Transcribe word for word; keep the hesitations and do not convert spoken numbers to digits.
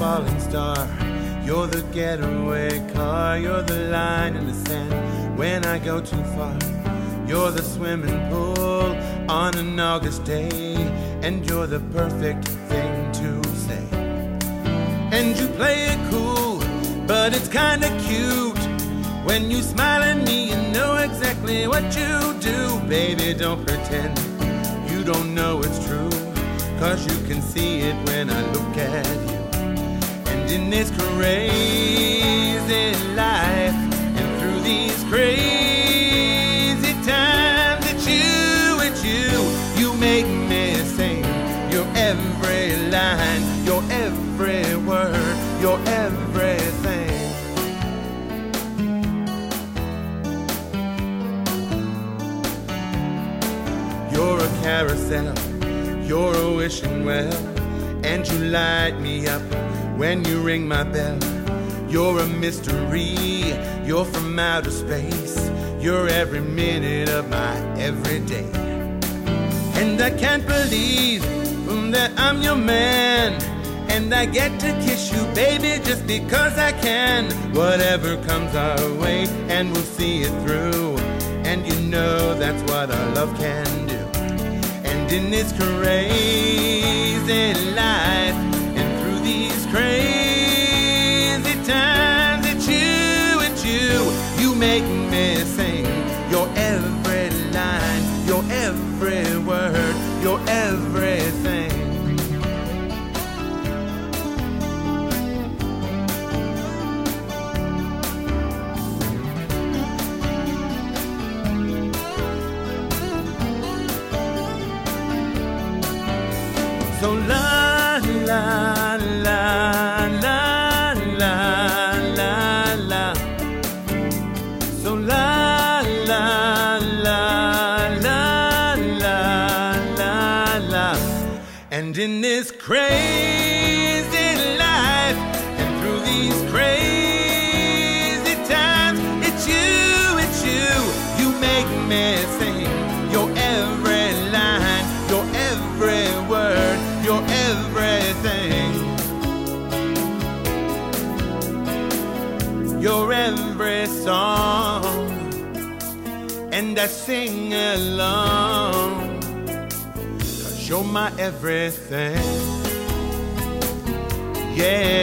falling star. You're the getaway car. You're the line in the sand when I go too far. You're the swimming pool on an August day, and you're the perfect thing to say. And you play it cool, but it's kinda cute. When you smile at me, you know exactly what you do. Baby, don't pretend you don't know it's true, 'cause you can see it when I look at you. And in this crazy life, and through these crazy times, it's you, it's you, you make me sing your every line, your every word, your everything. You're a carousel, you're a wishing well, and you light me up when you ring my bell. You're a mystery, you're from outer space, you're every minute of my everyday. And I can't believe that I'm your man, and I get to kiss you, baby, just because I can. Whatever comes our way, and we'll see it through, and you know that's what our love can do. And in this crazy life, and through these crazy times, it's you, it's you, you make me sing your every line, your every word, your everything. So la la la la la la la. So la la la la la la la. And in this crazy life, and through these crazy times, it's you, it's you, you make me sing your every line, your every word, your everything, your every song, and I sing along, 'cause you're my everything, yeah.